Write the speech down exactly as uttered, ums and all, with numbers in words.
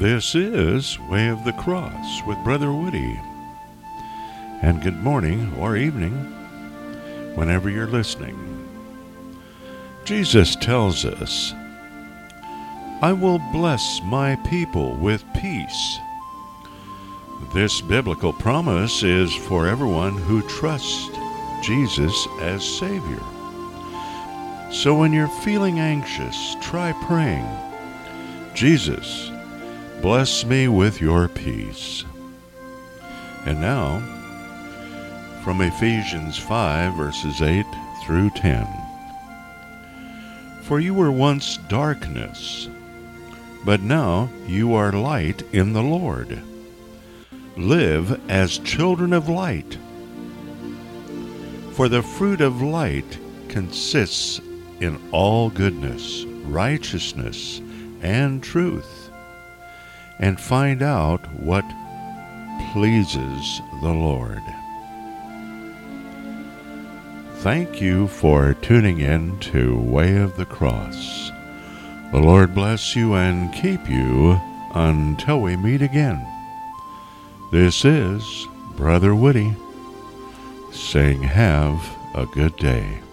This is Way of the Cross with Brother Woody. And good morning or evening, whenever you're listening. Jesus tells us, I will bless my people with peace. This biblical promise is for everyone who trusts Jesus as Savior. So when you're feeling anxious, try praying, Jesus, bless me with your peace. And now, from Ephesians five, verses eight through ten. For you were once darkness, but now you are light in the Lord. Live as children of light. For the fruit of light consists in all goodness, righteousness, and truth, and find out what pleases the Lord. Thank you for tuning in to Way of the Cross. The Lord bless you and keep you until we meet again. This is Brother Woody saying have a good day.